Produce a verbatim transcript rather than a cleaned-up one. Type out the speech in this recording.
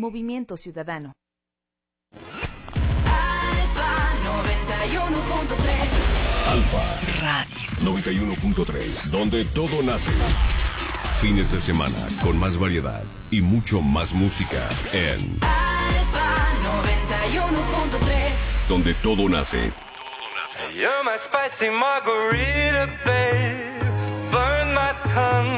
Movimiento Ciudadano. Alfa noventa y uno punto tres. Alfa Radio noventa y uno punto tres, donde todo nace. Fines de semana con más variedad y mucho más música en Alfa noventa y uno punto tres. donde todo nace. You're my spicy margarita, babe. Burn my tongue